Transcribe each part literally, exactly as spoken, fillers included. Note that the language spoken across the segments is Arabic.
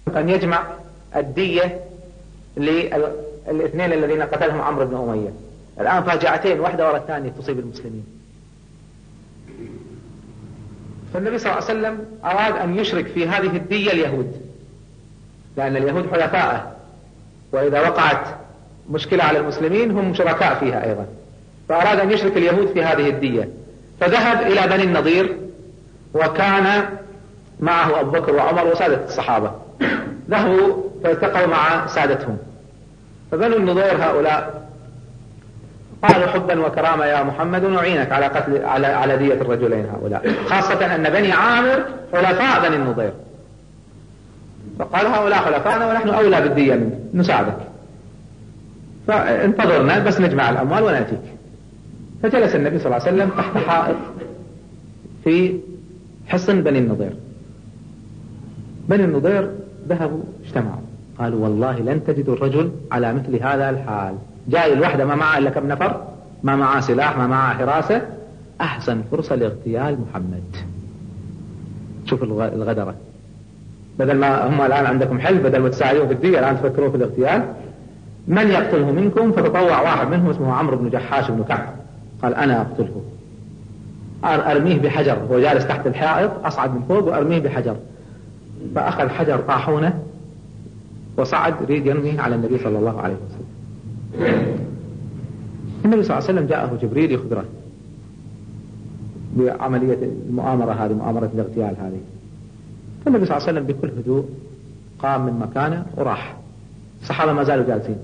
أن يجمع الدية للاثنين الذين قتلهم عمرو بن أمية. الآن فاجعتين واحدة وراء الثانية تصيب المسلمين. فالنبي صلى الله عليه وسلم أراد أن يشرك في هذه الدية اليهود، لأن اليهود حلفاءه، وإذا وقعت مشكلة على المسلمين هم شركاء فيها أيضا، فأراد أن يشرك اليهود في هذه الدية. فذهب إلى بني النضير، وكان معه أبو بكر وعمر وسادة الصحابة. ذهبوا فالتقوا مع سادتهم، فبنو النضير هؤلاء قالوا حبا وكرامة يا محمد نعينك على قتل على على دية الرجلين هؤلاء، خاصة أن بني عامر حلفاء بني النضير. فقال هؤلاء حلفاءنا ونحن أولى بالدية منك، نساعدك، فانتظرنا بس نجمع الأموال ونأتيك. فجلس النبي صلى الله عليه وسلم تحت حائط في حصن بني النضير. بني النضير ذهبوا اجتمعوا قالوا والله لن تجدوا الرجل على مثل هذا الحال، جاي الوحدة ما معه إلا كم نفر، ما معه سلاح، ما معه حراسة، أحسن فرصة لاغتيال محمد. شوف الغدرة، بدل ما هم الآن عندكم حل، بدل ما تساعدون في الدية الآن تفكرون في الاغتيال. من يقتله منكم؟ فتطوع واحد منهم اسمه عمرو بن جحاش بن كعب، قال أنا أقتله، أرميه بحجر، هو جالس تحت الحائط أصعد من فوق وأرميه بحجر. فأخذ حجر طاحونة وصعد يريد يرميه على النبي صلى الله عليه وسلم. النبي صلى الله عليه وسلم جاءه جبريل يخبره بعملية المؤامرة هذه، مؤامرة الاغتيال هذه. فالنبي صلى الله عليه وسلم بكل هدوء قام من مكانه وراح. الصحابة ما زالوا جالسين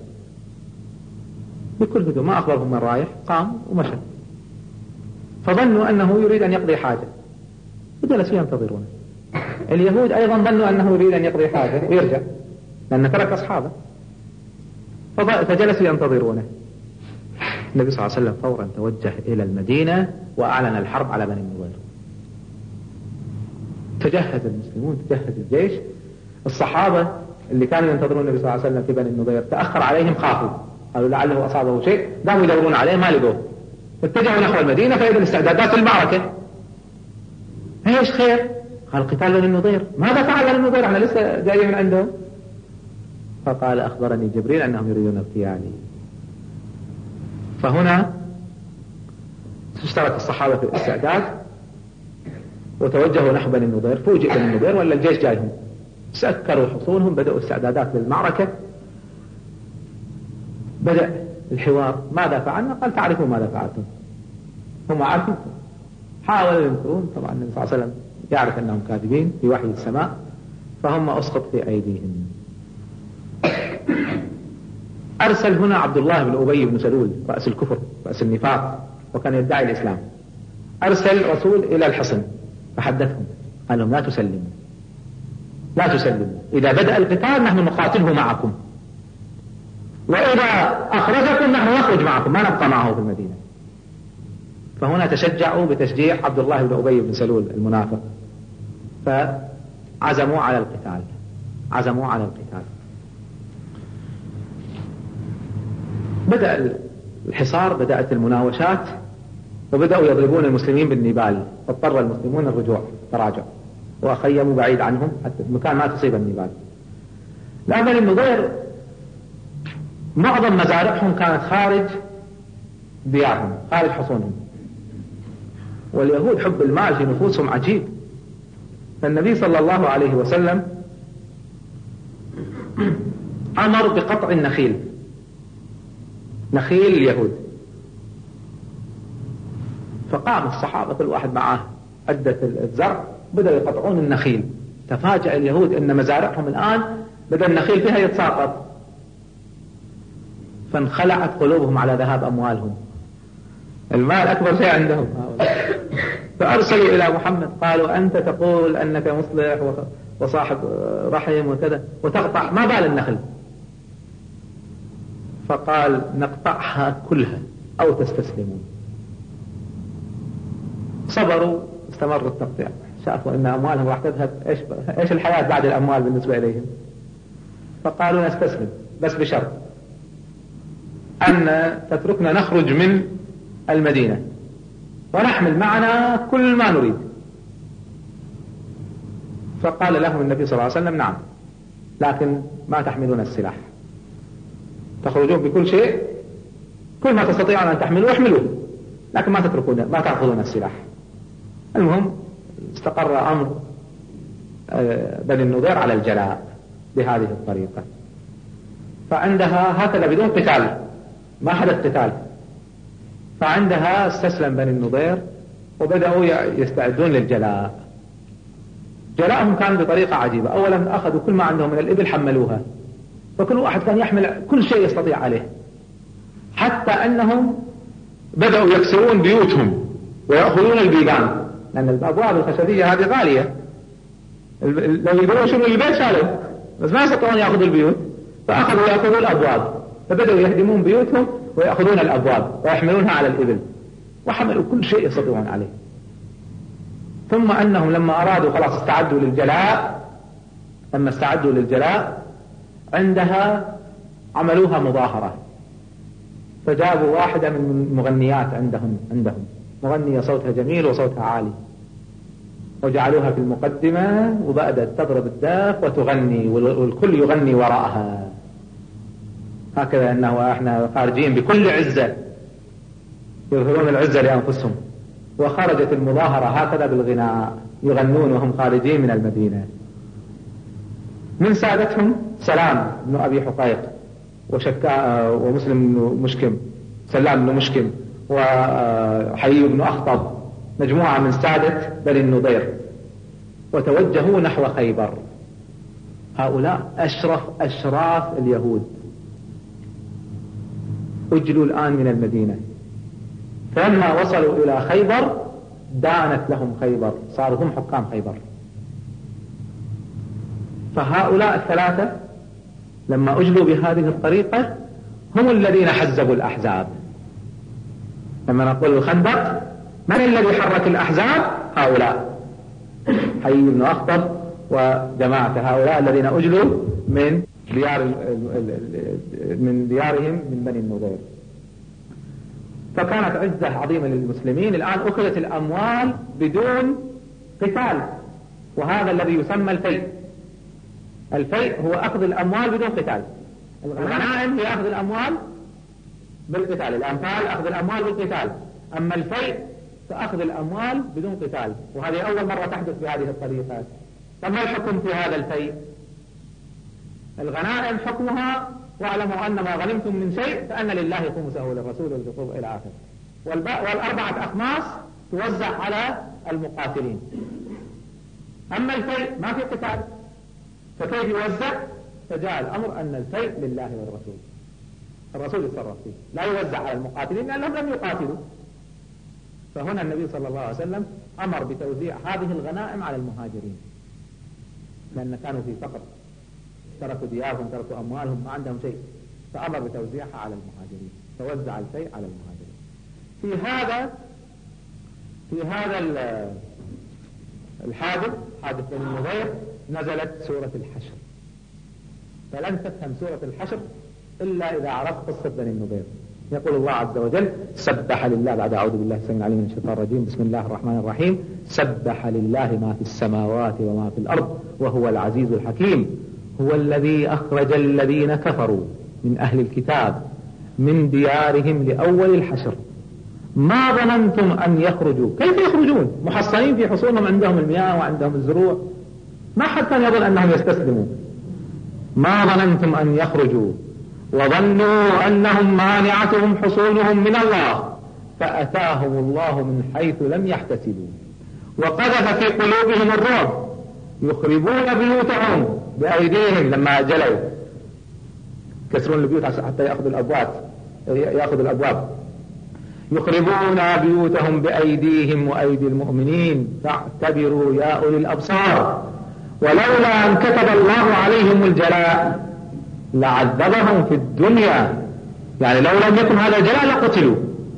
بكل هدوء، ما أخبرهم من رايح، قام ومشى. فظنوا أنه يريد أن يقضي حاجة وجلسوا ينتظرونه. اليهود أيضا ظنوا أنه يريد أن يقضي حاجة ويرجع، لأنه ترك أصحابه، فجلسوا ينتظرونه. النبي صلى الله عليه وسلم فورا توجه إلى المدينة وأعلن الحرب على بني النضير. تجهز المسلمون، تجهز الجيش. الصحابة اللي كانوا ينتظرون النبي صلى الله عليه وسلم في بني النضير تأخر عليهم، خافوا، قالوا لعله أصابه شيء، قاموا يدورون عليه ما لقوه، اتجهوا نحو المدينة. فإذا الاستعدادات المعركة. ايش خير؟ قال قتال بني النضير. ماذا فعل بني النضير؟ احنا لسه جايين من عندهم. فقال أخبرني جبريل أنهم يريدون اغتيالي. فهنا اشترك الصحابة في الاستعداد وتوجهوا نحو بني النضير. فوجئ بني النضير ولا الجيش جايهم، سكروا حصونهم، بدأوا استعدادات للمعركة. بدأ الحوار. ماذا فعلنا؟ قال تعرفوا ماذا فعلتم. هم عارفين، حاولوا ينكرون. طبعا النبي صلى الله عليه وسلم يعرف أنهم كاذبين بوحي السماء، فهم أسقط في أيديهم. أرسل هنا عبد الله بن أبي بن سلول رأس الكفر، رأس النفاق، وكان يدعي الإسلام. أرسل رسول إلى الحصن فحدثهم، قال لهم لا تسلموا، لا تسلموا، إذا بدأ القتال نحن نقاتله معكم، وإذا أخرجكم نحن نخرج معكم، ما نبقى معه في المدينة. فهنا تشجعوا بتشجيع عبد الله بن أبي بن سلول المنافق، فعزموا على القتال، عزموا على القتال. بدأ الحصار، بدأت المناوشات، وبدأوا يضربون المسلمين بالنبال، فاضطر المسلمون الرجوع، تراجع، وخيموا بعيد عنهم حتى المكان ما تصيب النبال. لا بني النضير معظم مزارعهم كانت خارج ديارهم، خارج حصونهم، واليهود حب المال في نفوسهم عجيب. فالنبي صلى الله عليه وسلم أمر بقطع النخيل، نخيل اليهود. فقام الصحابة كل واحد معه عدة الزرع، بدأوا يقطعون النخيل. تفاجأ اليهود أن مزارعهم الآن بدأ النخيل فيها يتساقط، فانخلعت قلوبهم على ذهاب أموالهم، المال أكبر شيء عندهم. فأرسلوا إلى محمد قالوا أنت تقول أنك مصلح وصاحب رحم وكذا وتقطع، ما بال النخل؟ فقال نقطعها كلها أو تستسلمون. صبروا، استمر التقطيع، شافوا أن أموالهم راح تذهب. إيش إيش الحياة بعد الأموال بالنسبة إليهم؟ فقالوا نستسلم بس بشرط أن تتركنا نخرج من المدينة ونحمل معنا كل ما نريد. فقال لهم النبي صلى الله عليه وسلم نعم، لكن ما تحملون السلاح، تخرجون بكل شيء، كل ما تستطيعون أن تحملوه احملوه، لكن ما تتركون ما تأخذون السلاح. المهم استقر أمر بني النضير على الجلاء بهذه الطريقة. فعندها هكذا بدون قتال، ما حدث قتال، فعندها استسلم بني النضير وبدأوا يستعدون للجلاء. جلاءهم كان بطريقة عجيبة. أولا أخذوا كل ما عندهم من الإبل حملوها، فكل واحد كان يحمل كل شيء يستطيع عليه، حتى أنهم بدأوا يكسرون بيوتهم ويأخذون البيبان، لأن الأبواب الخشبية هذه غالية، لو يقولوا شنو البيت شالوا، بس ما يستطيعون يأخذوا البيوت، فأخذوا يأخذوا الأبواب، فبدأوا يهدمون بيوتهم ويأخذون الأبواب ويحملونها على الإبل، وحملوا كل شيء يستطيعون عليه. ثم أنهم لما أرادوا خلاص استعدوا للجلاء، لما استعدوا للجلاء عندها عملوها مظاهرة، فجابوا واحدة من المغنيات عندهم عندهم مغنية صوتها جميل وصوتها عالي، وجعلوها في المقدمة وبدأت تضرب الداف وتغني والكل يغني وراءها، هكذا أنه احنا خارجين بكل عزة يظهرون العزة لأنفسهم. وخرجت المظاهرة هكذا بالغناء، يغنون وهم خارجين من المدينة. من سادتهم سلام بن أبي حقيق وشكا ومسلم بن مشكم، سلام بن مشكم وحيي بن أخطب، مجموعة من سادة بني النضير، وتوجهوا نحو خيبر. هؤلاء أشرف أشراف اليهود أجلوا الآن من المدينة، فلما وصلوا إلى خيبر دانت لهم خيبر، صاروا هم حكام خيبر. فهؤلاء الثلاثة لما أجلوا بهذه الطريقة هم الذين حزبوا الأحزاب. لما نقول الخندق، من الذي حرك الأحزاب؟ هؤلاء، حيي بن أخطب وجماعة، هؤلاء الذين أجلوا من ديار من ديارهم من بني النضير. فكانت عزة عظيمة للمسلمين. الآن أخذت الأموال بدون قتال، وهذا الذي يسمى الفيء. الفيء هو أخذ الأموال بدون قتال. الغنائم هي أخذ الأموال بالقتال، الأنفال أخذ الأموال بالقتال، أما الفيء فأخذ الأموال بدون قتال، وهذه أول مرة تحدث بهذه الطريقة. فما الحكم في هذا الفيء؟ الغنائم حكمها واعلموا أن ما غنمتم من شيء فأن لله خمسه وللرسول وللقربى إلى آخره، والأربعة أخماس توزع على المقاتلين. أما الفيء ما في قتال، فكيف يوزع؟ فجاء الأمر أن الفيء لله والرسول، الرسول يتصرف فيه، لا يوزع على المقاتلين لأنهم لم يقاتلوا. فهنا النبي صلى الله عليه وسلم أمر بتوزيع هذه الغنائم على المهاجرين، لأن كانوا في فقر، تركوا ديارهم، تركوا أموالهم، ما عندهم شيء، فأمر بتوزيعها على المهاجرين، فوزع الفيء على المهاجرين. في هذا في هذا الحادث، حادث بني النضير، نزلت سورة الحشر. فلن تفهم سورة الحشر إلا إذا عرفت قصة بني النضير. يقول الله عز وجل: سبح لله، بعد أعوذ بالله السميع العليم من الشيطان الرجيم، بسم الله الرحمن الرحيم، سبح لله ما في السماوات وما في الأرض وهو العزيز الحكيم، هو الذي أخرج الذين كفروا من أهل الكتاب من ديارهم لأول الحشر ما ظننتم أن يخرجوا. كيف يخرجون؟ محصنين في حصونهم، عندهم المياه وعندهم الزروع، ما حد كان يظن أنهم يستسلموا. ما ظننتم أن يخرجوا وظنوا أنهم مانعتهم حصونهم من الله فأتاهم الله من حيث لم يحتسبوا وقذف في قلوبهم الرعب يخربون بيوتهم بأيديهم. لما جلوا كسرون البيوت حتى يأخذوا الأبواب يأخذوا الأبواب يخربون بيوتهم بأيديهم وأيدي المؤمنين فاعتبروا يا أولي الأبصار. ولولا أن كتب الله عليهم الجلاء لعذبهم في الدنيا، يعني لو لم يكن هذا الجلاء لقتلوا،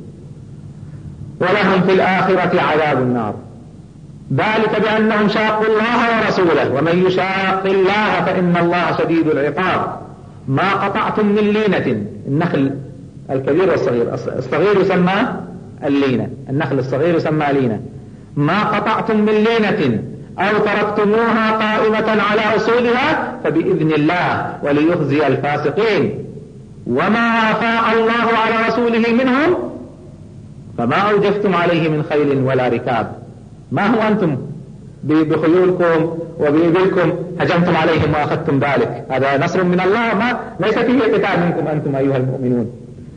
ولهم في الآخرة عذاب النار، ذلك بأنهم شاقوا الله ورسوله ومن يشاق الله فإن الله شديد العقاب. ما قطعتم من لينة، النخل الكبير والصغير، الصغير يسمى اللينة، النخل الصغير يسمى لينة، ما قطعتم من لينة أو تركتموها قائمة على أصولها فبإذن الله وليخزي الفاسقين. وما أفاء الله على رسوله منهم فما أوجفتم عليه من خيل ولا ركاب. ما هو أنتم بخيولكم وبإبلكم هجمتم عليهم وأخذتم ذلك؟ هذا نصر من الله، ما ليس فيه قتال منكم أنتم أيها المؤمنون،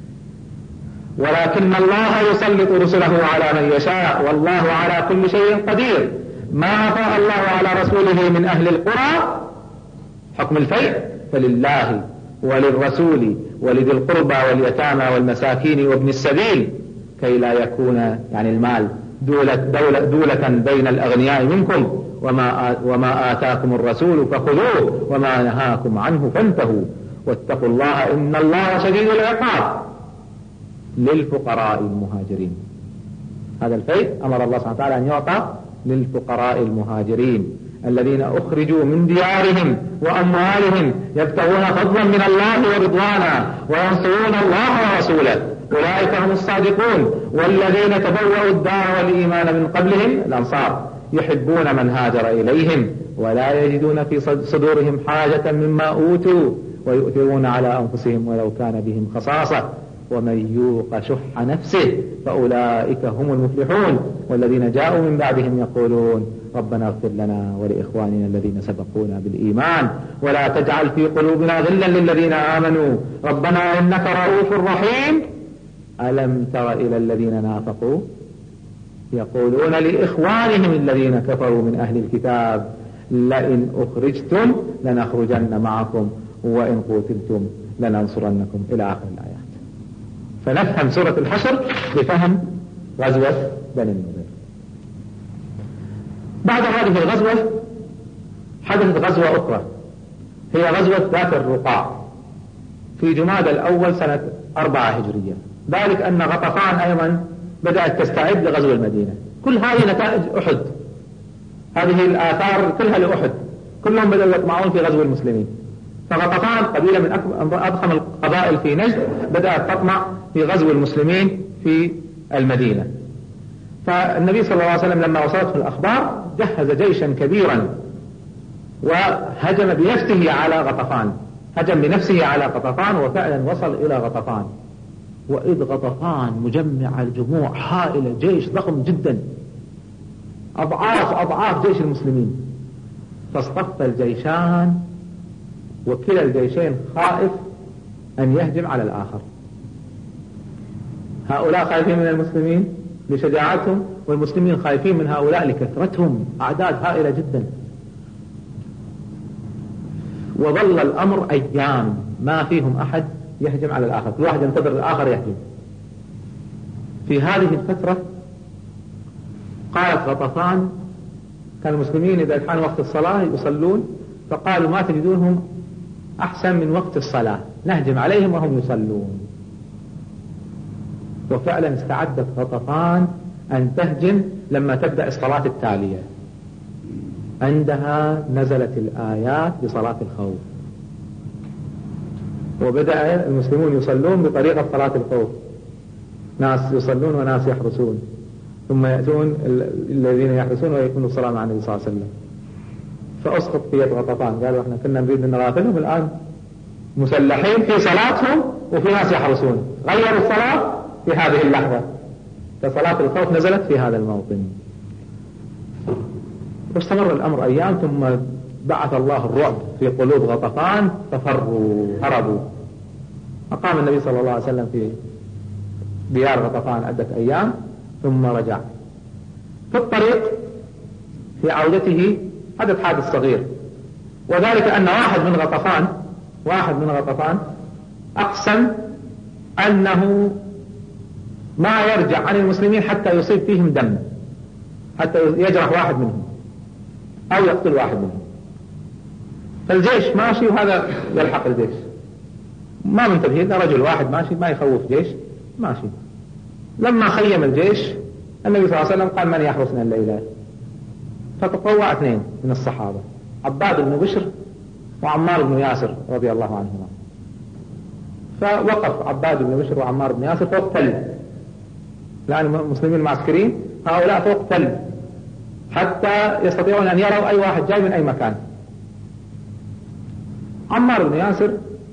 ولكن الله يسلط رسله على من يشاء والله على كل شيء قدير. ما أفاء الله على رسوله من أهل القرى حكم الفيء فلله وللرسول ولذي القربى واليتامى والمساكين وابن السبيل كي لا يكون يعني المال دولة, دولة, دولة بين الأغنياء منكم، وما, وما آتاكم الرسول فخذوه وما نهاكم عنه فانتهوا واتقوا الله إن الله شديد العقاب. للفقراء المهاجرين، هذا الفيء أمر الله سبحانه وتعالى أن يعطى للفقراء المهاجرين الذين أخرجوا من ديارهم وأموالهم يبتغون فضلا من الله ورضوانا وينصرون الله ورسوله أولئك هم الصادقون. والذين تبوأوا الدار والإيمان من قبلهم الأنصار يحبون من هاجر إليهم ولا يجدون في صدورهم حاجة مما أوتوا ويؤثرون على أنفسهم ولو كان بهم خصاصة ومن يوق شح نفسه فأولئك هم المفلحون. والذين جاءوا من بعدهم يقولون ربنا اغفر لنا ولإخواننا الذين سبقونا بالإيمان ولا تجعل في قلوبنا غلا للذين آمنوا ربنا إنك رؤوف رحيم. ألم تر إلى الذين نافقوا يقولون لإخوانهم الذين كفروا من أهل الكتاب لئن أخرجتم لنخرجن معكم وإن قتلتم لننصرنكم إلى آخر الآيات. فنفهم سورة الحشر بفهم غزوة بني النضير. بعد هذه الغزوة حدثت غزوة أخرى هي غزوة ذات الرقاع في جمادى الأول سنة أربعة هجرية. ذلك أن غطفان أيضا بدأت تستعد لغزو المدينة. كل هذه نتائج أحد، هذه الآثار كلها لأحد، كلهم بدأوا يطمعون في غزو المسلمين. فغطفان قبيلة من أضخم القبائل في نجد بدأت تطمع في غزو المسلمين في المدينة. فالنبي صلى الله عليه وسلم لما وصلته الأخبار جهز جيشا كبيرا وهجم بنفسه على غطفان، هجم بنفسه على غطفان وفعلا وصل إلى غطفان. وإذ غطفان مجمع الجموع حائل جيش ضخم جدا أضعاف أضعاف جيش المسلمين، فاصطف الجيشان وكلا الجيشين خائف أن يهجم على الآخر. هؤلاء خايفين من المسلمين لشجاعتهم والمسلمين خايفين من هؤلاء لكثرتهم أعداد هائلة جدا. وظل الأمر أيام ما فيهم أحد يهجم على الآخر، كل واحد ينتظر الآخر يهجم. في هذه الفترة قالت غطفان كان المسلمين إذا كان وقت الصلاة يصلون فقالوا ما تجدونهم أحسن من وقت الصلاة نهجم عليهم وهم يصلون. وفعلا استعدت غطفان أن تهجم لما تبدأ الصلاة التالية. عندها نزلت الآيات بصلاة الخوف وبدأ المسلمون يصلون بطريقة صلاة الخوف، ناس يصلون وناس يحرسون، ثم يأتون الذين يحرسون ويكونوا الصلاة مع النبي صلى الله عليه وسلم. فأسقط في يد غطفان، قالوا احنا كنا نريد أن نغافلهم الآن مسلحين في صلاتهم وفي ناس يحرسون، غيروا الصلاة في هذه اللحظة. فصلاة الخوف نزلت في هذا الموطن. واستمر الأمر أيام ثم بعث الله الرعب في قلوب غطفان ففروا هربوا. أقام النبي صلى الله عليه وسلم في ديار غطفان عدة أيام ثم رجع. في الطريق في عودته حدث حادث صغير، وذلك أن واحد من غطفان واحد من غطفان أقسم أنه ما يرجع عن المسلمين حتى يصيب فيهم دم، حتى يجرح واحد منهم أو يقتل واحد منهم. فالجيش ماشي وهذا يلحق الجيش، ما منتبهين، رجل واحد ماشي ما يخوف جيش ماشي. لما خيم الجيش النبي صلى الله عليه وسلم قال من يحرسنا الليلة؟ فتطوع اثنين من الصحابة، عباد بن بشر وعمار بن ياسر رضي الله عنهما. فوقف عباد بن بشر وعمار بن ياسر فوق تل، لأن المسلمين المعسكرين هؤلاء فوق تل حتى يستطيعون أن يروا أي واحد جاي من أي مكان. عمار بن ياسر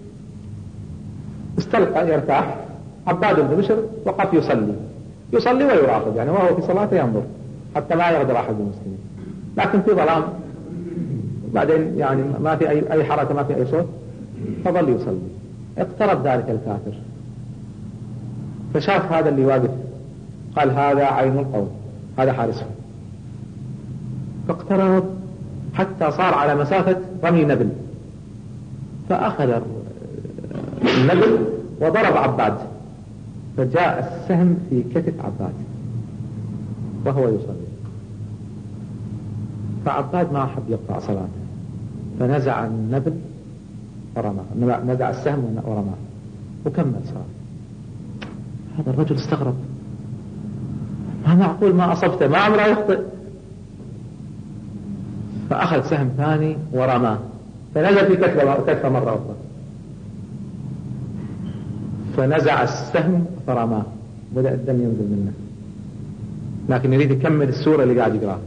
استلقى يرتاح، عباد بن بشر وقف يصلي يصلي ويراقب، يعني وهو في صلاته ينظر حتى لا يغدر أحد المسلمين، لكن في ظلام، بعدين يعني ما في أي, أي حركة، ما في أي صوت، فظل يصلي. اقترب ذلك الكافر فشاف هذا اللي واقف، قال هذا عين القوم، هذا حارسهم، فاقترب حتى صار على مسافة رمي نبل، فأخذ النبل وضرب عباد، فجاء السهم في كتف عباد وهو يصلي، فعباد ما أحب يقطع صلاته فنزع النبل ورماه، نزع السهم ورماه وكمل صلاته. هذا الرجل استغرب، ما معقول ما أصبته، ما عمره يخطئ. فأخذ سهم ثاني ورماه فنزل في كتفه مرة أخرى، فنزع السهم فرماه، بدأ الدم ينزل منه، لكن يريد يكمل السورة اللي قاعد يقراها،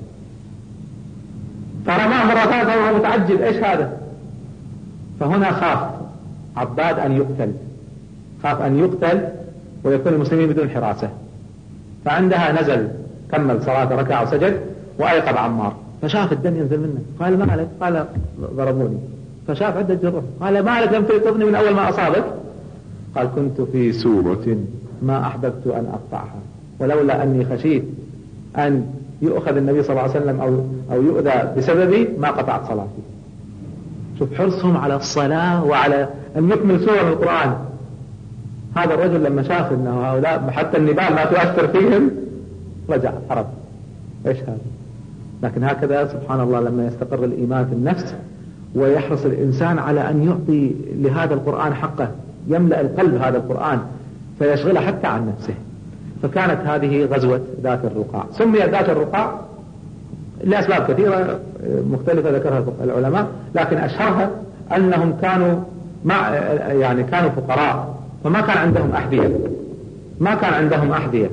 فرماه مرة ثالثة وهو متعجب ايش هذا. فهنا خاف عباد أن يقتل، خاف أن يقتل ويكون المسلمين بدون حراسة، فعندها نزل كمل صلاة ركع وسجد وأيقظ عمار، فشاف الدم ينزل منه، قال ما لك؟ قال ضربوني. فشاف عدة جرح، قال ما لك لم تلقظني من أول ما أصابك؟ قال كنت في سورة ما أحببت أن أقطعها، ولولا أني خشيت أن يؤخذ النبي صلى الله عليه وسلم أو, أو يؤذى بسببي ما قطعت صلاتي. شوف حرصهم على الصلاة وعلى أن يكمل سورة من القرآن. هذا الرجل لما شاف أنه هؤلاء حتى النبال ما تؤثر فيهم رجع هرب. إيش هذا؟ لكن هكذا سبحان الله لما يستقر الإيمان في النفس ويحرص الإنسان على أن يعطي لهذا القرآن حقه، يملأ القلب هذا القرآن فيشغله حتى عن نفسه. فكانت هذه غزوة ذات الرقاع. سميت ذات الرقاع لأسباب كثيرة مختلفة ذكرها العلماء، لكن أشهرها أنهم كانوا مع يعني كانوا فقراء فما كان عندهم أحذية، ما كان عندهم أحذية،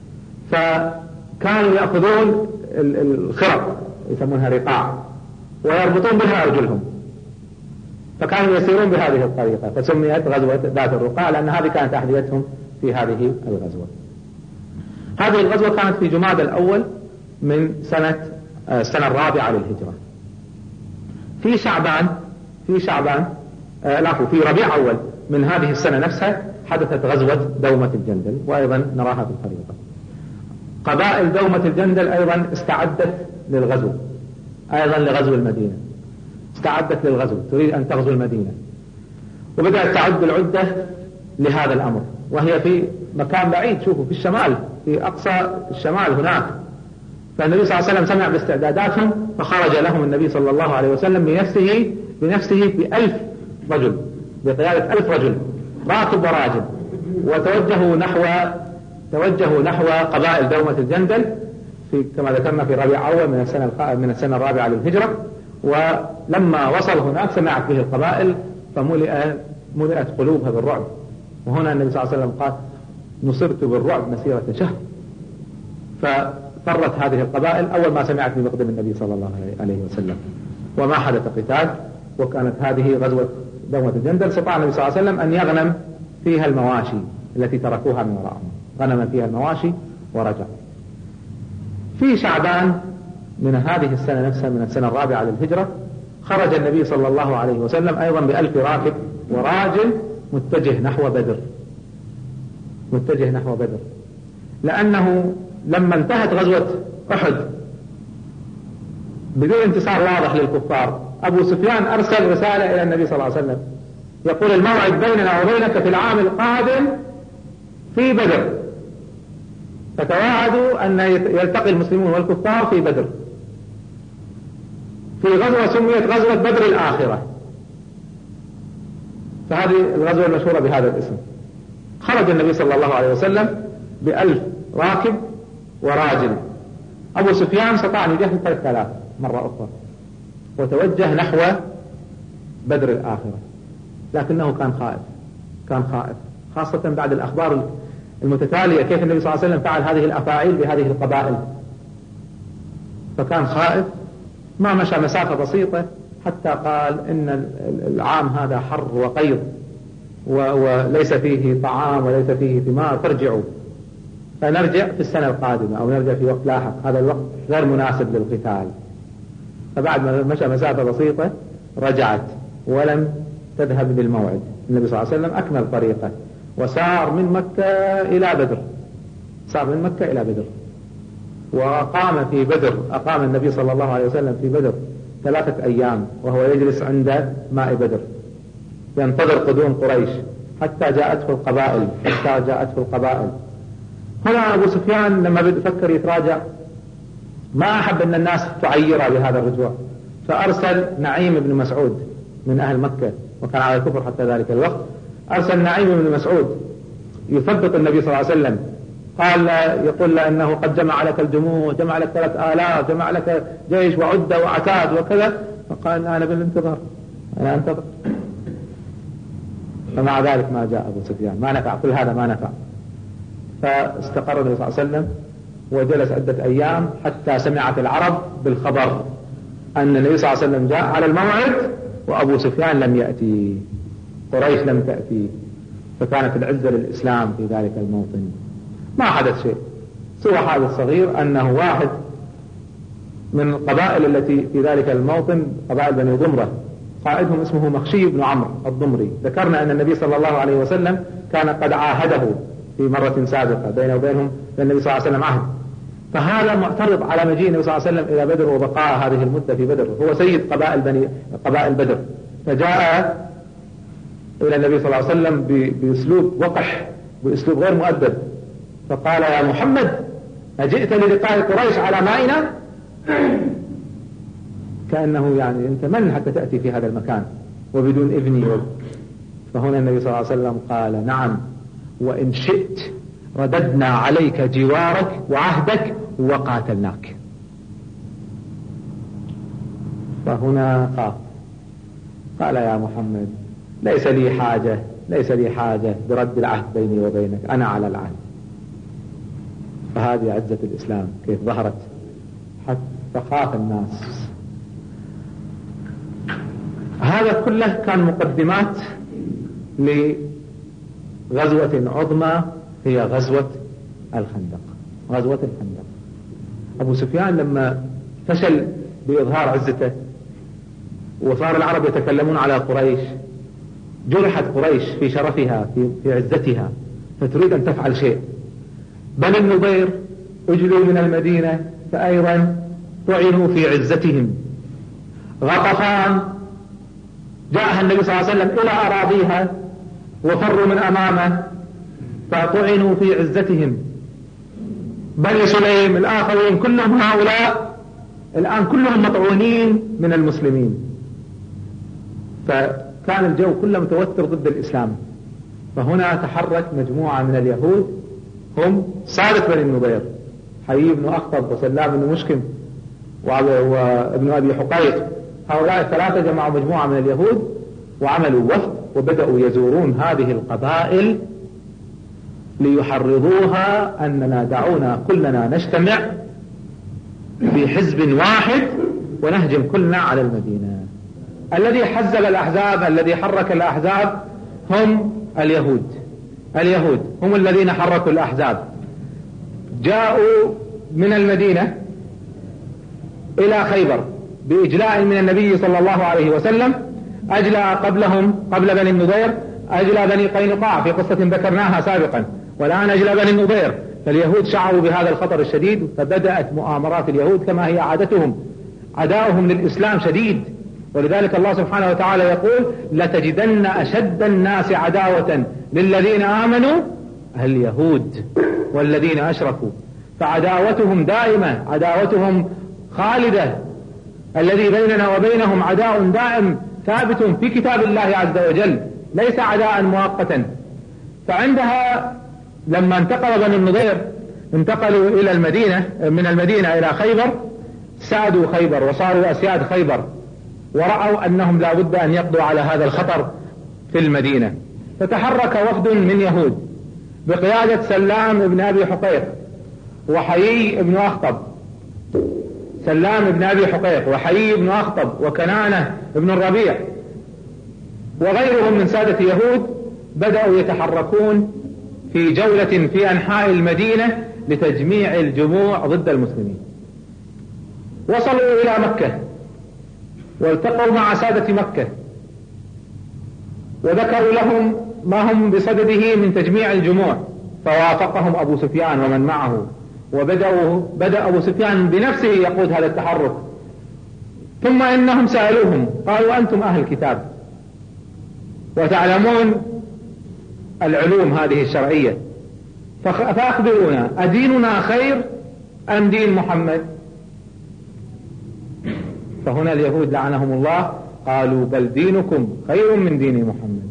فكانوا يأخذون الخرق يسمونها رقاع ويربطون بها أرجلهم، فكانوا يسيرون بهذه الطريقة، فسميت غزوة ذات الرقاع لأن هذه كانت أحذيتهم في هذه الغزوة. هذه الغزوة كانت في جماد الأول من سنة السنة الرابعة للهجرة. في شعبان في شعبان آه لا في ربيع أول من هذه السنة نفسها حدثت غزوة دومة الجندل، وأيضا نراها في الخريطة. قبائل دومة الجندل أيضا استعدت للغزو، أيضا لغزو المدينة، استعدت للغزو، تريد أن تغزو المدينة، وبدأت تعد العدة لهذا الأمر، وهي في مكان بعيد، شوفوا في الشمال، في أقصى الشمال هناك. فالنبي صلى الله عليه وسلم سمع باستعداداتهم فخرج لهم النبي صلى الله عليه وسلم بنفسه بنفسه بألف رجل، بقيادة ألف رجل راكب وراجل، وتوجهوا نحو توجهوا نحو قبائل دومة الجندل في كما ذكرنا في ربيع أول من السنة من السنة الرابعة للهجرة. ولما وصل هناك سمعت به القبائل فملئت ملئت قلوبها بالرعب، وهنا النبي صلى الله عليه وسلم قال نصرت بالرعب مسيرة شهر. ففرت هذه القبائل أول ما سمعت بمقدم النبي صلى الله عليه وسلم، وما حدث قتال، وكانت هذه غزوة دومة الجندل. استطاع النبي صلى الله عليه وسلم أن يغنم فيها المواشي التي تركوها من وراءهم، غنم فيها المواشي ورجع. في شعبان من هذه السنة نفسها من السنة الرابعة للهجرة خرج النبي صلى الله عليه وسلم أيضا بألف راكب وراجل متجه نحو بدر، متجه نحو بدر، لأنه لما انتهت غزوة أحد بدون انتصار واضح للكفار، أبو سفيان أرسل رسالة إلى النبي صلى الله عليه وسلم يقول الموعد بيننا وبينك في العام القادم في بدر، فتواعدوا أن يلتقي المسلمون والكفار في بدر، في غزوة سميت غزوة بدر الآخرة، فهذه الغزوة المشهورة بهذا الاسم. خرج النبي صلى الله عليه وسلم بألف راكب وراجل، أبو سفيان استطاع أن يجهز ثلاثة آلاف مرة أخرى وتوجه نحو بدر الآخرة، لكنه كان خائف، كان خائف خاصة بعد الأخبار المتتالية كيف النبي صلى الله عليه وسلم فعل هذه الأفاعيل بهذه القبائل. فكان خائف، ما مشى مسافة بسيطة حتى قال إن العام هذا حر وقيض وليس فيه طعام وليس فيه ثمار، فارجعوا، فنرجع في السنة القادمة أو نرجع في وقت لاحق، هذا الوقت غير مناسب للقتال. فبعد ما مشى مسافة بسيطة رجعت ولم تذهب بالموعد. النبي صلى الله عليه وسلم أكمل طريقه وسار من مكة إلى بدر، سار من مكة إلى بدر وأقام في بدر، أقام النبي صلى الله عليه وسلم في بدر ثلاثة أيام وهو يجلس عند ماء بدر ينتظر قدوم قريش حتى جاءته القبائل حتى جاءته القبائل. هنا أبو سفيان لما فكر يتراجع ما أحب أن الناس تعيره بهذا الرجوع، فأرسل نعيم بن مسعود من أهل مكة وكان على الكفر حتى ذلك الوقت، أرسل نعيم بن مسعود يثبط النبي صلى الله عليه وسلم، قال يقول له أنه قد جمع لك الجموع، جمع لك ثلاث آلاف، جمع لك جيش وعدة وعتاد وكذا، فقال أنا بالانتظار أنا أنتظر. فمع ذلك ما جاء أبو سفيان، ما نفع، كل هذا ما نفع. فاستقر النبي صلى الله عليه وسلم وجلس عدة أيام حتى سمعت العرب بالخبر أن النبي صلى الله عليه وسلم جاء على الموعد وأبو سفيان لم يأتي، قريش لم تأتي، فكانت العزة للإسلام في ذلك الموطن. ما حدث شيء سوى حادث صغير، أنه واحد من القبائل التي في ذلك الموطن قبائل بني ضمرة قائدهم اسمه مخشي بن عمرو الضمري، ذكرنا أن النبي صلى الله عليه وسلم كان قد عاهده في مرة سابقة بينه وبينهم النبي صلى الله عليه وسلم عهد، فهذا معترض على مجيء النبي صلى الله عليه وسلم إلى بدر وبقاء هذه المدة في بدر، هو سيد قبائل بني قبائل بدر، فجاء إلى النبي صلى الله عليه وسلم بأسلوب وقح، بأسلوب غير مؤدب، فقال يا محمد أجئت للقاء قريش على مائنا؟ كأنه يعني أنت من حتى تأتي في هذا المكان وبدون إذني؟ فهنا النبي صلى الله عليه وسلم قال نعم، وإن شئت رددنا عليك جوارك وعهدك وقاتلناك. فهنا قال قال يا محمد ليس لي حاجة ليس لي حاجة برد العهد بيني وبينك، أنا على العهد. فهذه عزة الإسلام كيف ظهرت، حتى خاف الناس. هذا كله كان مقدمات لغزوة عظمى هي غزوة الخندق. غزوة الخندق أبو سفيان لما فشل بإظهار عزته وصار العرب يتكلمون على قريش، جرحت قريش في شرفها في, في عزتها، فتريد أن تفعل شيء. بني النضير أجلوا من المدينة فأيضا طعنوا في عزتهم. غطفان جاءها النبي صلى الله عليه وسلم إلى أراضيها وفروا من أمامه فطعنوا في عزتهم. بني سليم الآخرين كلهم هؤلاء الآن كلهم مطعونين من المسلمين، فكان الجو كله متوتر ضد الإسلام. فهنا تحرك مجموعة من اليهود هم سادة بني النضير، حيي بن أخطب وسلام بن مشكم وابن أبي حقيق، هؤلاء الثلاثة جمعوا مجموعة من اليهود وعملوا وفد وبدأوا يزورون هذه القبائل ليحرضوها أننا دعونا كلنا نجتمع في حزب واحد ونهجم كلنا على المدينة. الذي حزب الأحزاب الذي حرك الأحزاب هم اليهود. اليهود هم الذين حركوا الأحزاب، جاءوا من المدينة إلى خيبر بإجلاء من النبي صلى الله عليه وسلم، أجلى قبلهم قبل بني النضير أجلى بني قينقاع في قصة ذكرناها سابقا، والآن أجلى بني النضير. فاليهود شعروا بهذا الخطر الشديد، فبدأت مؤامرات اليهود كما هي عادتهم، عداؤهم للإسلام شديد. ولذلك الله سبحانه وتعالى يقول لتجدن أشد الناس عداوة للذين آمنوا اليهود والذين أشركوا. فعداوتهم دائمة، عداوتهم خالدة، الذي بيننا وبينهم عداء دائم ثابت في كتاب الله عز وجل، ليس عداء مؤقتا. فعندها لما انتقل بني النضير انتقلوا إلى المدينة، من المدينة إلى خيبر، سادوا خيبر وصاروا أسياد خيبر، ورأوا أنهم لا بد أن يقضوا على هذا الخطر في المدينة. فتحرك وفد من يهود بقيادة سلام بن أبي حقيق وحيي بن أخطب، سلام بن أبي حقيق وحيي بن أخطب وكنانة بن الربيع وغيرهم من سادة يهود بدأوا يتحركون في جولة في أنحاء المدينة لتجميع الجموع ضد المسلمين. وصلوا إلى مكة والتقوا مع سادة مكة وذكروا لهم ما هم بصدده من تجميع الجموع، فوافقهم أبو سفيان ومن معه، وبدأوا بدأ أبو سفيان بنفسه يقود هذا التحرك. ثم إنهم سألوهم قالوا أنتم أهل الكتاب وتعلمون العلوم هذه الشرعية، فأخبرونا أديننا خير أم دين محمد؟ فهنا اليهود لعنهم الله قالوا بل دينكم خير من دين محمد.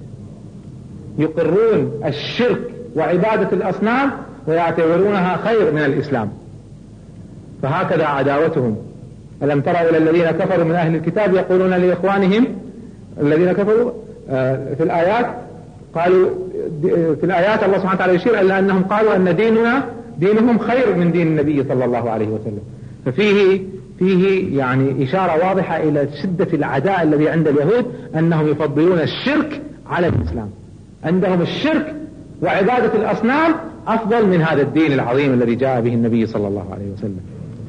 يقرون الشرك وعبادة الأصنام ويعتبرونها خير من الإسلام. فهكذا عداوتهم. ألم ترى إلى الذين كفروا من أهل الكتاب يقولون لإخوانهم الذين كفروا في الآيات قالوا في الآيات الله سبحانه وتعالى يشير إلى أنهم قالوا أن ديننا دينهم خير من دين النبي صلى الله عليه وسلم. ففيه فيه يعني إشارة واضحة إلى شدة العداء الذي عند اليهود، أنهم يفضلون الشرك على الإسلام. عندهم الشرك وعبادة الأصنام أفضل من هذا الدين العظيم الذي جاء به النبي صلى الله عليه وسلم.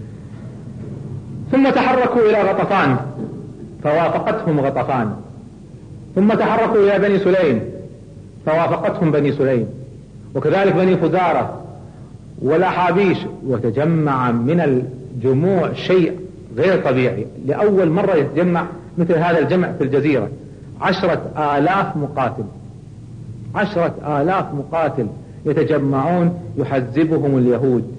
ثم تحركوا إلى غطفان فوافقتهم غطفان، ثم تحركوا إلى بني سليم فوافقتهم بني سليم، وكذلك بني فزارة والأحابيش. وتجمع من الجموع شيء غير طبيعي، لأول مرة يتجمع مثل هذا الجمع في الجزيرة. عشرة آلاف مقاتل عشرة آلاف مقاتل يتجمعون يحزبهم اليهود.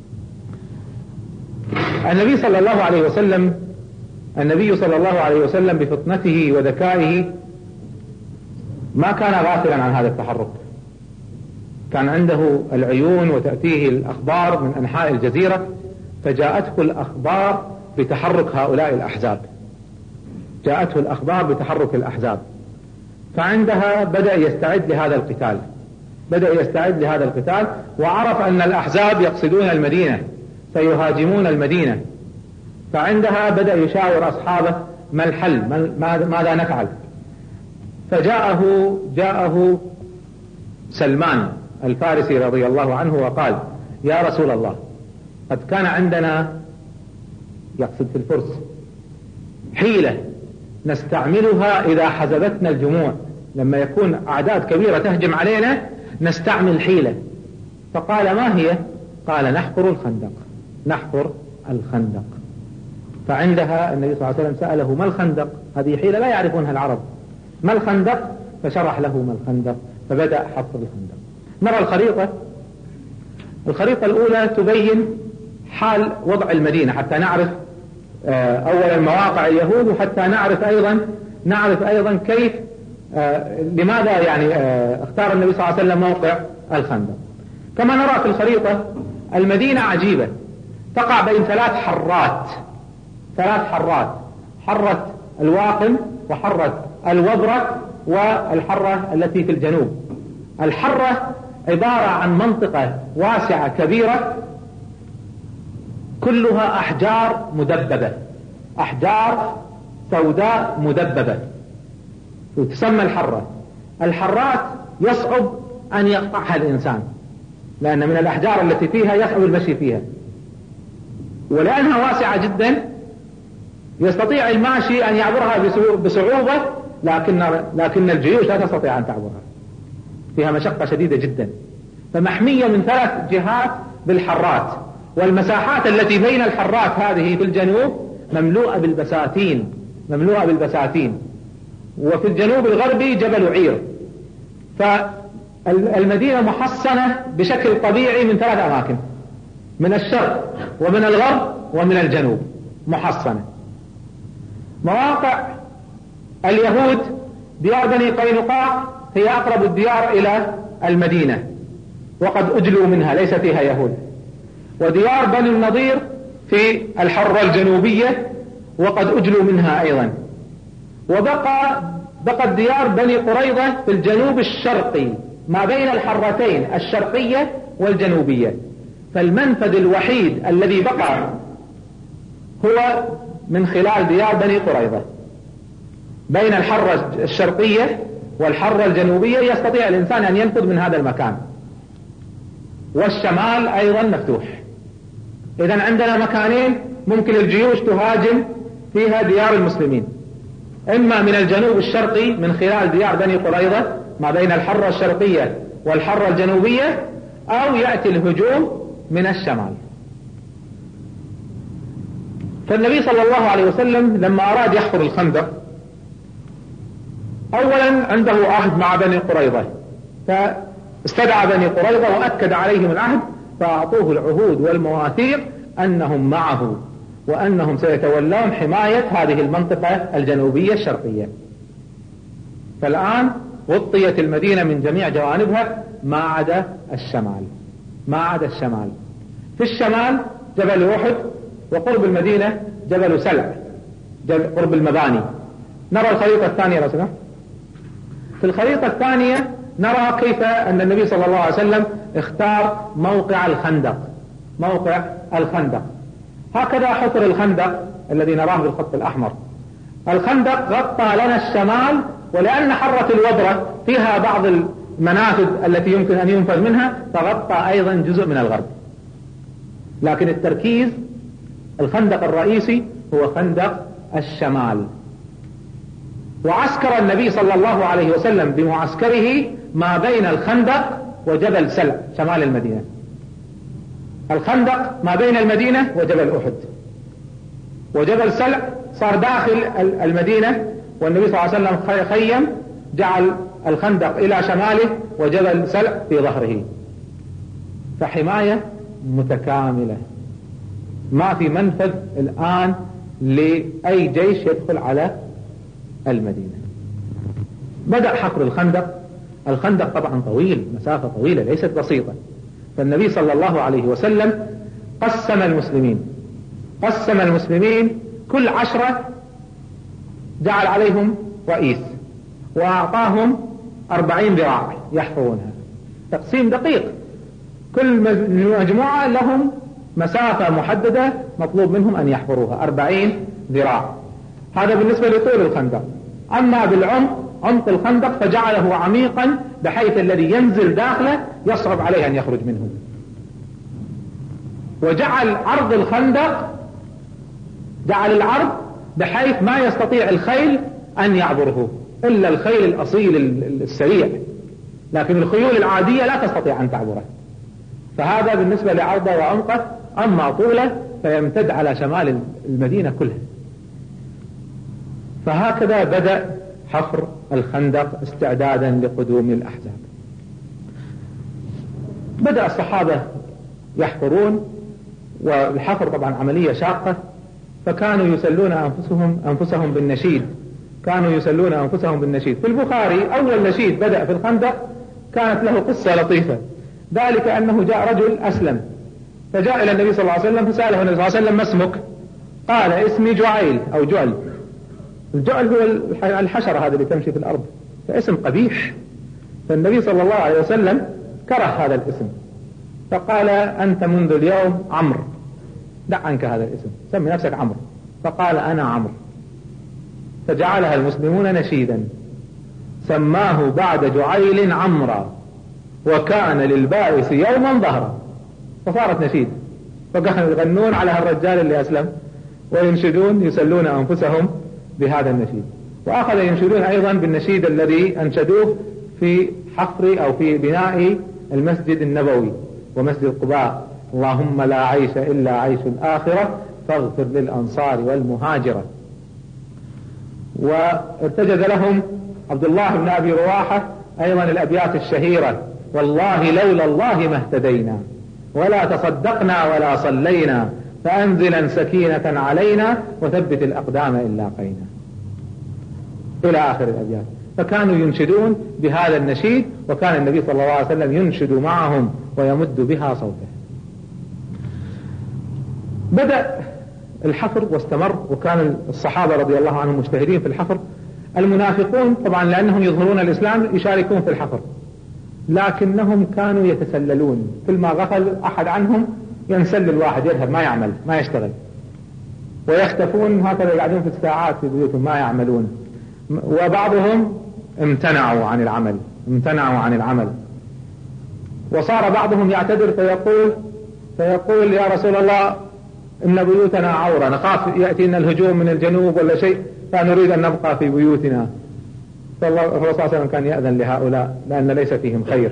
النبي صلى الله عليه وسلم النبي صلى الله عليه وسلم بفطنته وذكائه ما كان غافلا عن هذا التحرك، كان عنده العيون وتأتيه الأخبار من أنحاء الجزيرة، فجاءته الأخبار بتحرك هؤلاء الأحزاب جاءته الأخبار بتحرك الأحزاب فعندها بدأ يستعد لهذا القتال بدأ يستعد لهذا القتال وعرف أن الأحزاب يقصدون المدينة، سيهاجمون المدينة. فعندها بدأ يشاور أصحابه ما الحل، ماذا نفعل؟ فجاءه جاءه سلمان الفارسي رضي الله عنه وقال يا رسول الله، قد كان عندنا، يقصد في الفرس، حيلة نستعملها إذا حزبتنا الجموع، لما يكون أعداد كبيرة تهجم علينا نستعمل حيلة. فقال ما هي؟ قال نحفر الخندق نحفر الخندق فعندها النبي صلى الله عليه وسلم سأله ما الخندق؟ هذه حيلة لا يعرفونها العرب، ما الخندق؟ فشرح له ما الخندق، فبدأ حفر الخندق. نرى الخريطة الخريطة الأولى تبين حال وضع المدينة حتى نعرف أولا مواقع اليهود، وحتى نعرف أيضا نعرف أيضا كيف لماذا يعني اختار النبي صلى الله عليه وسلم موقع الخندق. كما نرى في الخريطة المدينة عجيبة، تقع بين ثلاث حرات ثلاث حرات حرة الواقم وحرة الوبرة والحرة التي في الجنوب. الحرة عبارة عن منطقة واسعة كبيرة كلها أحجار مدببة، أحجار سوداء مدببة، وتسمى الحرة. الحرات يصعب أن يقطعها الإنسان، لأن من الأحجار التي فيها يصعب المشي فيها، ولأنها واسعة جدا يستطيع الماشي أن يعبرها بصعوبة، لكن لكن الجيوش لا تستطيع أن تعبرها، فيها مشقة شديدة جدا. فمحمية من ثلاث جهات بالحرات، والمساحات التي بين الحرات هذه في الجنوب مملوءة بالبساتين مملوءة بالبساتين وفي الجنوب الغربي جبل عير. فالمدينة محصنة بشكل طبيعي من ثلاث أماكن، من الشرق ومن الغرب ومن الجنوب محصنة. مواقع اليهود ديار بني قينقاع هي أقرب الديار إلى المدينة وقد أجلوا منها، ليس فيها يهود. وديار بني النضير في الحرة الجنوبية وقد أجلوا منها أيضا. وبقى بقت ديار بني قريظة في الجنوب الشرقي ما بين الحرتين الشرقية والجنوبية. فالمنفذ الوحيد الذي بقى هو من خلال ديار بني قريظة بين الحرة الشرقية والحرة الجنوبية، يستطيع الإنسان أن ينفذ من هذا المكان، والشمال أيضا مفتوح. إذن عندنا مكانين ممكن الجيوش تهاجم فيها ديار المسلمين، إما من الجنوب الشرقي من خلال ديار بني قريظة ما بين الحرة الشرقية والحرة الجنوبية، أو يأتي الهجوم من الشمال. فالنبي صلى الله عليه وسلم لما أراد يحفر الخندق أولا عنده عهد مع بني قريظة، فاستدعى بني قريظة وأكد عليهم العهد، فأعطوه العهود والمواثيق أنهم معه وأنهم سيتولون حماية هذه المنطقة الجنوبية الشرقية. فالآن غطيت المدينة من جميع جوانبها ما عدا الشمال، ما عدا الشمال. في الشمال جبل أحد، وقرب المدينة جبل سلع قرب المباني. نرى الخريطة الثانية لو سمحت. في الخريطة الثانية نرى كيف أن النبي صلى الله عليه وسلم اختار موقع الخندق، موقع الخندق. هكذا حفر الخندق الذي نراه بالخط الأحمر. الخندق غطى لنا الشمال، ولأن حرة الوبرة فيها بعض المنافذ التي يمكن أن ينفذ منها، فغطى أيضا جزء من الغرب. لكن التركيز الخندق الرئيسي هو خندق الشمال. وعسكر النبي صلى الله عليه وسلم بمعسكره ما بين الخندق وجبل سلع شمال المدينة. الخندق ما بين المدينة وجبل أحد، وجبل سلع صار داخل المدينة، والنبي صلى الله عليه وسلم خيم جعل الخندق إلى شماله وجبل سلع في ظهره. فحماية متكاملة، ما في منفذ الآن لأي جيش يدخل على المدينة. بدأ حفر الخندق. الخندق طبعا طويل، مسافة طويلة ليست بسيطة. فالنبي صلى الله عليه وسلم قسم المسلمين قسم المسلمين كل عشرة جعل عليهم رئيس، وأعطاهم أربعين ذراع يحفرونها. تقسيم دقيق، كل مجموعة لهم مسافة محددة مطلوب منهم أن يحفروها، أربعين ذراع. هذا بالنسبة لطول الخندق. أما بالعمق، عمق الخندق فجعله عميقا بحيث الذي ينزل داخله يصعب عليه أن يخرج منه. وجعل عرض الخندق، جعل العرض بحيث ما يستطيع الخيل أن يعبره إلا الخيل الأصيل السريع، لكن الخيول العادية لا تستطيع أن تعبره. فهذا بالنسبة لعرضه وعمقه. أما طوله فيمتد على شمال المدينة كلها. فهكذا بدأ حفر الخندق استعدادا لقدوم الأحزاب. بدأ الصحابة يحفرون، والحفر طبعا عملية شاقة، فكانوا يسلون أنفسهم أنفسهم بالنشيد كانوا يسلون أنفسهم بالنشيد. في البخاري أول نشيد بدأ في الخندق كانت له قصة لطيفة، ذلك أنه جاء رجل أسلم، فجاء إلى النبي صلى الله عليه وسلم فسأله النبي صلى الله عليه وسلم: ما اسمك؟ قال: اسمي جعيل أو جعل. الجعل هو الحشرة هذه اللي تمشي في الأرض، فاسم قبيح. فالنبي صلى الله عليه وسلم كره هذا الاسم، فقال: أنت منذ اليوم عمرو، دع عنك هذا الاسم، سمي نفسك عمرو. فقال: أنا عمرو. فجعلها المسلمون نشيدا، سماه بعد جعيل عمرا، وكان للبائس يوما ظهرا. فصارت نشيد، فكانوا يغنون على هالرجال اللي أسلم وينشدون يسلون أنفسهم بهذا النشيد. وأخذ ينشدون أيضا بالنشيد الذي أنشدوه في حفر أو في بناء المسجد النبوي ومسجد قباء: اللهم لا عيش إلا عيش الآخرة فاغفر للأنصار والمهاجرة. وارتجز لهم عبد الله بن أبي رواحة أيضا الأبيات الشهيرة: والله لولا الله ما اهتدينا ولا تصدقنا ولا صلينا فأنزلا سكينة علينا وثبت الأقدام إن لاقينا، إلى آخر الأبيات. فكانوا ينشدون بهذا النشيد، وكان النبي صلى الله عليه وسلم ينشد معهم ويمد بها صوته. بدأ الحفر واستمر، وكان الصحابة رضي الله عنهم مجتهدين في الحفر. المنافقون طبعا لأنهم يظهرون الإسلام يشاركون في الحفر، لكنهم كانوا يتسللون، كل ما غفل أحد عنهم ينسلل واحد، يذهب ما يعمل ما يشتغل. ويختفون هكذا قاعدين في الساعات في بيوتهم ما يعملون. وبعضهم امتنعوا عن العمل امتنعوا عن العمل وصار بعضهم يعتذر فيقول فيقول يا رسول الله إن بيوتنا عورة، نخاف يأتينا الهجوم من الجنوب ولا شيء فنريد أن نبقى في بيوتنا. فالله صلى الله عليه وسلم كان يأذن لهؤلاء لأن ليس فيهم خير.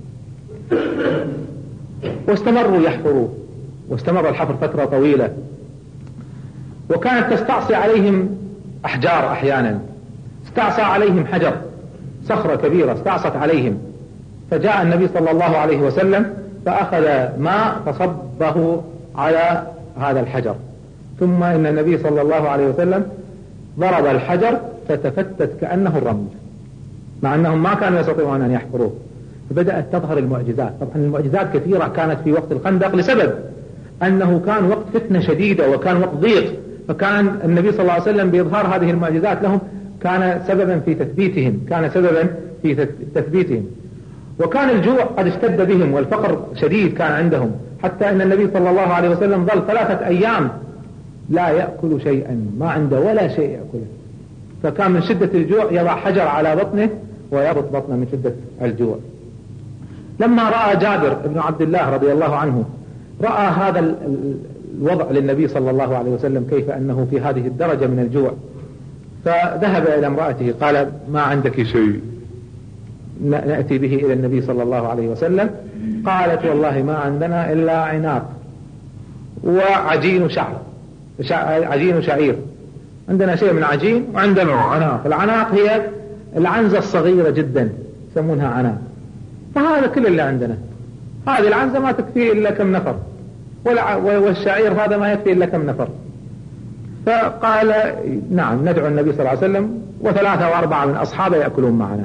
واستمروا يحفروا واستمر الحفر فترة طويلة، وكانت تستعصي عليهم أحجار أحيانا، استعصى عليهم حجر صخرة كبيرة استعصت عليهم، فجاء النبي صلى الله عليه وسلم فأخذ ماء فصبه على هذا الحجر، ثم إن النبي صلى الله عليه وسلم ضرب الحجر فتفتت كأنه الرمل، مع أنهم ما كانوا يستطيعون أن يحفروه. فبدأت تظهر المعجزات. طبعا المعجزات كثيرة كانت في وقت الخندق لسبب أنه كان وقت فتنة شديدة وكان وقت ضيق، فكان النبي صلى الله عليه وسلم بإظهار هذه المعجزات لهم كان سببا في تثبيتهم كان سببا في تثبيتهم. وكان الجوع قد اشتد بهم والفقر شديد كان عندهم، حتى أن النبي صلى الله عليه وسلم ظل ثلاثة أيام لا يأكل شيئا، ما عنده ولا شيء يأكله، فكان من شدة الجوع يضع حجر على بطنه ويربط بطنه من شدة الجوع. لما رأى جابر بن عبد الله رضي الله عنه رأى هذا الوضع للنبي صلى الله عليه وسلم كيف أنه في هذه الدرجة من الجوع، فذهب إلى امرأته قال ما عندك شيء نأتي به إلى النبي صلى الله عليه وسلم؟ قالت والله ما عندنا إلا عناق وعجين شعر عجين شعير، عندنا شيء من عجين وعندنا عناق. العناق هي العنزة الصغيرة جدا يسمونها عناق، فهذا كل اللي عندنا، هذه العنزة ما تكفي إلا كم نفر، والشعير هذا ما يكفي إلا كم نفر. فقال نعم ندعو النبي صلى الله عليه وسلم وثلاثة وأربعة من أصحابه يأكلون معنا.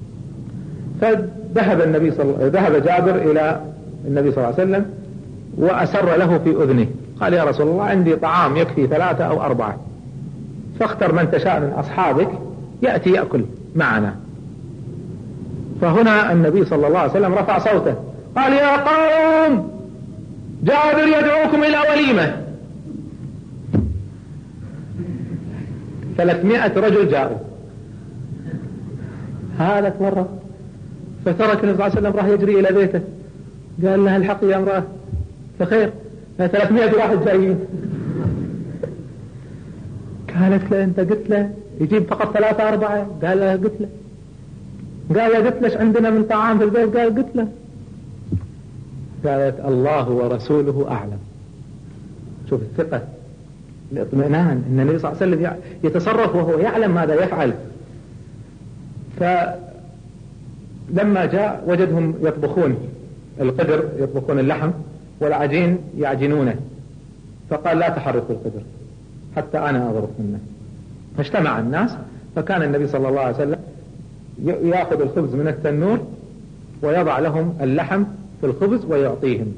فذهب النبي صل... ذهب جابر إلى النبي صلى الله عليه وسلم وأسر له في أذنه قال يا رسول الله عندي طعام يكفي ثلاثة أو أربعة، فاختر من تشاء من أصحابك يأتي يأكل معنا. فهنا النبي صلى الله عليه وسلم رفع صوته قال يا قوم جابر يدعوكم إلى وليمة. ثلاثمائة رجل جاءوا هذا مرة، فترك النبي صلى الله عليه وسلم راح يجري إلى بيته قال لها الحق يا امرأة فخير ثلاثمائة واحد جايين. قالت له أنت قلت له يجيب فقط ثلاثة أربعة؟ قال لها قلت له. قال قلت لش عندنا من طعام في البيت؟ قال قلت له. قالت الله ورسوله أعلم. شوف الثقة الاطمئنان ان النبي صلى الله عليه وسلم يتصرف وهو يعلم ماذا يفعل. فلما جاء وجدهم يطبخون القدر، يطبخون اللحم والعجين يعجنونه، فقال لا تحركوا القدر حتى أنا أغرف منه. فاجتمع الناس، فكان النبي صلى الله عليه وسلم يأخذ الخبز من التنور ويضع لهم اللحم في الخبز ويعطيهم،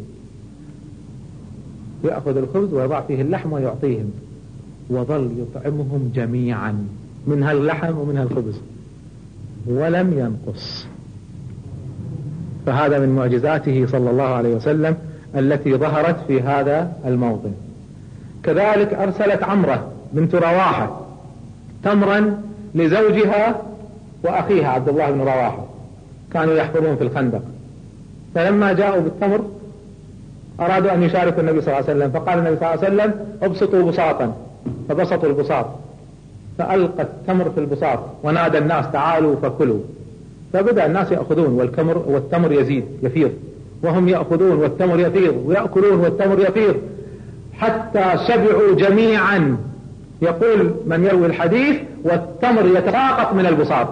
يأخذ الخبز ويضع فيه اللحم ويعطيهم، وظل يطعمهم جميعا من هاللحم ومن هالخبز ولم ينقص. فهذا من معجزاته صلى الله عليه وسلم التي ظهرت في هذا الموطن. كذلك أرسلت عمرة بنت رواحة تمرا لزوجها وأخيها عبد الله بن رواحة، كانوا يحفرون في الخندق، فلما جاءوا بالتمر أرادوا أن يشاركوا النبي صلى الله عليه وسلم، فقال النبي صلى الله عليه وسلم ابسطوا بساطا، فبسطوا البساط، فألقى التمر في البساط ونادى الناس تعالوا فكلوا، فبدأ الناس يأخذون والكمر والتمر يزيد يفيض، وهم يأخذون والتمر يفيض ويأكلون والتمر يفيض حتى شبعوا جميعا. يقول من يروي الحديث والتمر يتساقط من البساط،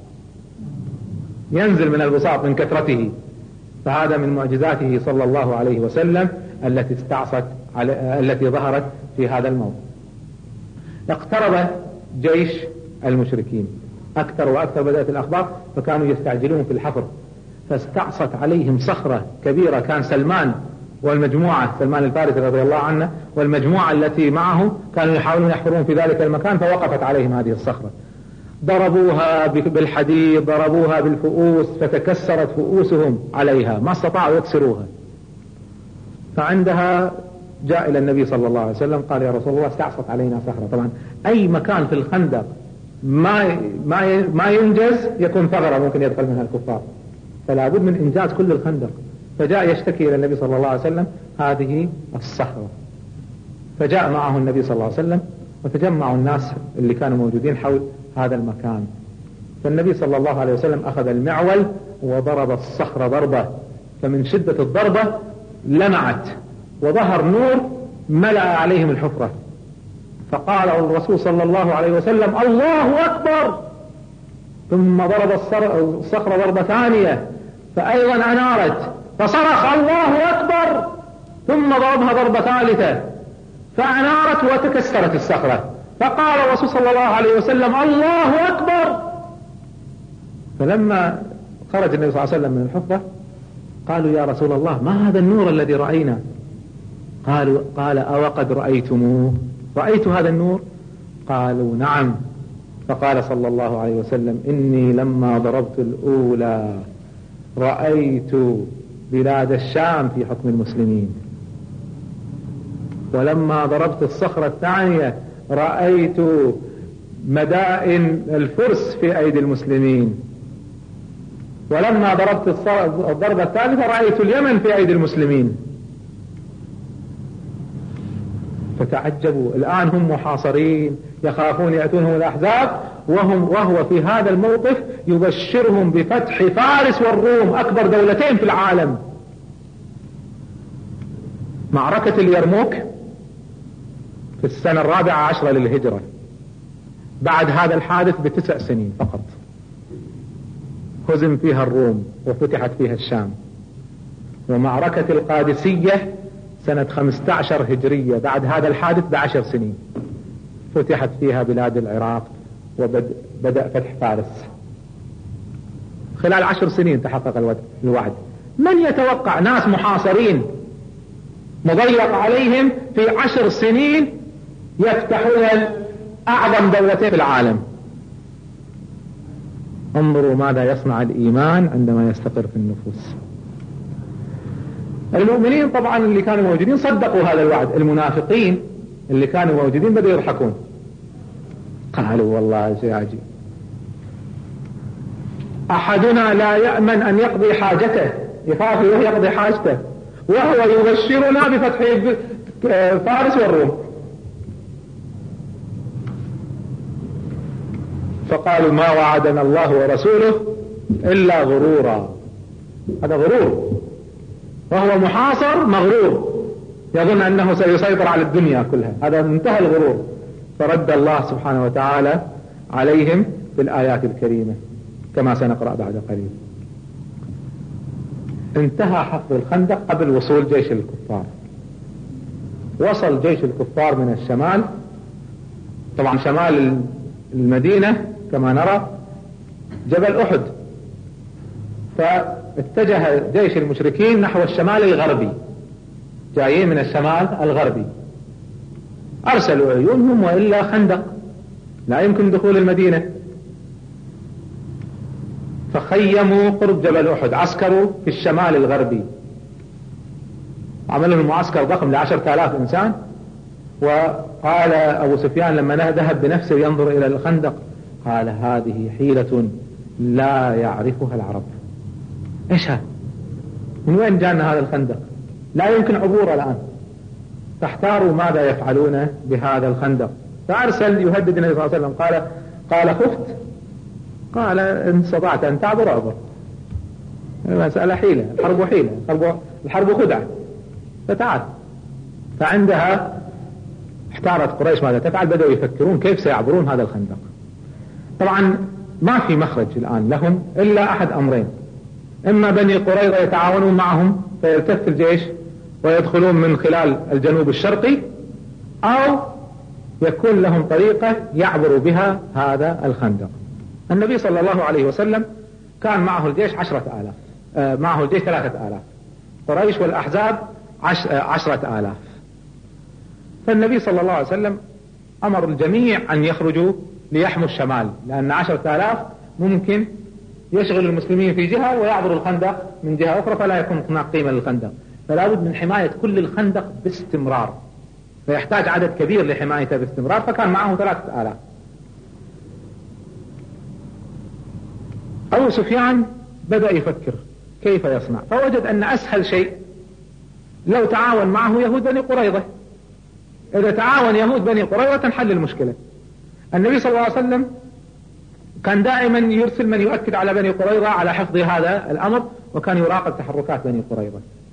ينزل من البساط من كثرته. فهذا من معجزاته صلى الله عليه وسلم التي استعصت على التي ظهرت في هذا الموضوع. اقترب جيش المشركين أكثر وأكثر، بدأت الأخبار، فكانوا يستعجلون في الحفر، فاستعصت عليهم صخرة كبيرة. كان سلمان والمجموعة، سلمان الفارسي رضي الله عنه والمجموعة التي معه كانوا يحاولون يحفرون في ذلك المكان، فوقفت عليهم هذه الصخرة، ضربوها بالحديد، ضربوها بالفؤوس، فتكسرت فؤوسهم عليها، ما استطاعوا يكسروها. فعندها جاء إلى النبي صلى الله عليه وسلم قال يا رسول الله استعصت علينا صخرة. طبعا أي مكان في الخندق ما ما ما ينجز يكون ثغرة ممكن يدخل منها الكفار، فلا بد من إنجاز كل الخندق. فجاء يشتكي إلى النبي صلى الله عليه وسلم هذه الصخرة، فجاء معه النبي صلى الله عليه وسلم وتجمعوا الناس اللي كانوا موجودين حول هذا المكان. فالنبي صلى الله عليه وسلم أخذ المعول وضرب الصخرة ضربة، فمن شدة الضربة لمعت وظهر نور ملأ عليهم الحفرة. فقال الرسول صلى الله عليه وسلم الله أكبر، ثم ضرب الصخرة ضربة ثانية فأيضا أنارت، فصرخ الله أكبر، ثم ضربها ضربة ثالثة فأنارت وتكسرت الصخرة. فقال الرسول صلى الله عليه وسلم الله أكبر. فلما خرج النبي صلى الله عليه وسلم من الحفرة قالوا يا رسول الله ما هذا النور الذي رأينا؟ قالوا قال أو قد رأيتموه؟ رأيت هذا النور؟ قالوا نعم. فقال صلى الله عليه وسلم إني لما ضربت الأولى رأيت بلاد الشام في حكم المسلمين، ولما ضربت الصخرة الثانية رأيت مدائن الفرس في أيدي المسلمين، ولما ضربت الضربة الثالثة رأيت اليمن في أيدي المسلمين. فتعجبوا، الآن هم محاصرين يخافون يأتونهم الأحزاب، وهم وهو في هذا الموقف يبشرهم بفتح فارس والروم أكبر دولتين في العالم. معركة اليرموك في السنة الرابعة عشرة للهجرة، بعد هذا الحادث بتسع سنين فقط هزم فيها الروم وفتحت فيها الشام. ومعركة القادسية سنة خمسة عشر هجرية بعد هذا الحادث بعشر سنين فتحت فيها بلاد العراق وبدأ فتح فارس. خلال عشر سنين تحقق الوعد. من يتوقع ناس محاصرين مضيق عليهم في عشر سنين يفتحون أعظم دولتين في العالم؟ انظروا ماذا يصنع الإيمان عندما يستقر في النفوس. المؤمنين طبعا اللي كانوا موجودين صدقوا هذا الوعد، المنافقين اللي كانوا موجودين بدأوا يضحكون، قالوا والله شيء عجيب، أحدنا لا يأمن أن يقضي حاجته، يخاف يروح يقضي حاجته، وهو يبشرنا بفتح فارس والروم. فقالوا ما وعدنا الله ورسوله إلا غرورا. هذا غرور، وهو محاصر مغرور يظن أنه سيسيطر على الدنيا كلها، هذا منتهى الغرور. فرد الله سبحانه وتعالى عليهم بالآيات الكريمة كما سنقرأ بعد قليل. انتهى حفر الخندق قبل وصول جيش الكفار. وصل جيش الكفار من الشمال، طبعا شمال المدينة كما نرى جبل أحد، فاتجه جيش المشركين نحو الشمال الغربي، جايين من الشمال الغربي. أرسلوا عيونهم وإلا خندق لا يمكن دخول المدينة، فخيموا قرب جبل أحد، عسكروا في الشمال الغربي، عملوا معسكر ضخم لعشرة آلاف إنسان. وقال أبو سفيان لما ذهب بنفسه ينظر إلى الخندق قال هذه حيلة لا يعرفها العرب. إيش هذا؟ من وين جاءنا هذا الخندق؟ لا يمكن عبوره الآن. فاحتاروا ماذا يفعلون بهذا الخندق، فأرسل يهدد النبي صلى الله عليه وسلم، قال قال خفت؟ قال إن استطعت أن تعبر أعبر. المسألة حيلة، الحرب حيلة، الحرب, الحرب خدعة، فتعال. فعندها احتارت قريش ماذا تفعل، بدأوا يفكرون كيف سيعبرون هذا الخندق. طبعا ما في مخرج الآن لهم إلا أحد أمرين، إما بني قريظة يتعاونون معهم فيلتف الجيش ويدخلون من خلال الجنوب الشرقي، أو يكون لهم طريقة يعبروا بها هذا الخندق. النبي صلى الله عليه وسلم كان معه الجيش عشرة آلاف، آه معه الجيش ثلاثة آلاف، قريش والأحزاب عش آه عشرة آلاف. فالنبي صلى الله عليه وسلم أمر الجميع أن يخرجوا ليحموا الشمال، لأن عشرة آلاف ممكن يشغل المسلمين في جهة ويعبر الخندق من جهة أخرى، فلا يكون هناك قيمة للخندق. فلا بد من حماية كل الخندق باستمرار، فيحتاج عدد كبير لحمايته باستمرار، فكان معه ثلاثة آلاف. أبو سفيان بدأ يفكر كيف يصنع، فوجد أن أسهل شيء لو تعاون معه يهود بني قريظة. إذا تعاون يهود بني قريظة تنحل المشكلة. النبي صلى الله عليه وسلم كان دائما يرسل من يؤكد على بني قريظة على حفظ هذا الأمر، وكان يراقب تحركات بني قريظة.